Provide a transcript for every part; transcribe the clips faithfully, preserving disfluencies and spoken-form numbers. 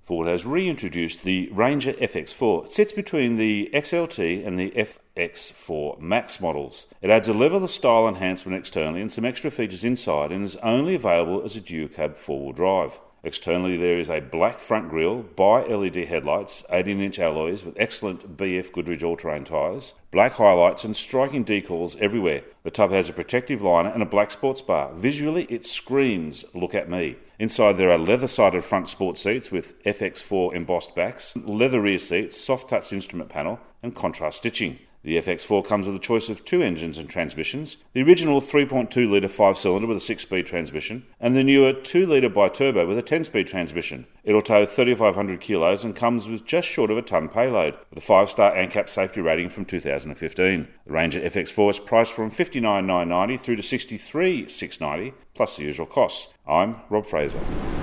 Ford has reintroduced the Ranger F X four. It sits between the X L T and the F X four Max models. It adds a level of style enhancement externally and some extra features inside and is only available as a dual-cab four-wheel drive. Externally there is a black front grille, bi-L E D headlights, eighteen inch alloys with excellent B F Goodrich all-terrain tyres, black highlights and striking decals everywhere. The tub has a protective liner and a black sports bar. Visually it screams, "Look at me." Inside there are leather-sided front sport seats with F X four embossed backs, leather rear seats, soft-touch instrument panel and contrast stitching. The F X four comes with a choice of two engines and transmissions, the original three point two litre five-cylinder with a six-speed transmission, and the newer two litre bi-turbo with a ten-speed transmission. It'll tow thirty-five hundred kilos and comes with just short of a tonne payload, with a five-star ANCAP safety rating from two thousand fifteen. The Ranger F X four is priced from fifty-nine thousand nine hundred ninety dollars through to sixty-three thousand six hundred ninety dollars, plus the usual costs. I'm Rob Fraser.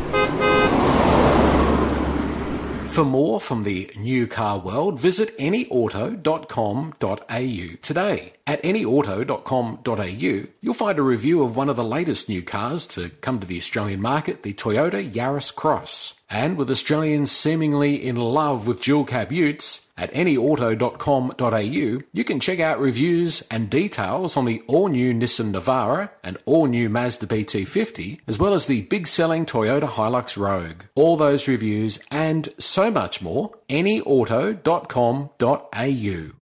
For more from the new car world, visit any auto dot com dot a u today. At any auto dot com dot a u, you'll find a review of one of the latest new cars to come to the Australian market, the Toyota Yaris Cross. And with Australians seemingly in love with dual-cab utes, at any auto dot com dot a u, you can check out reviews and details on the all-new Nissan Navara and all-new Mazda B T fifty, as well as the big-selling Toyota Hilux Rogue. All those reviews and so much more, any auto dot com dot a u.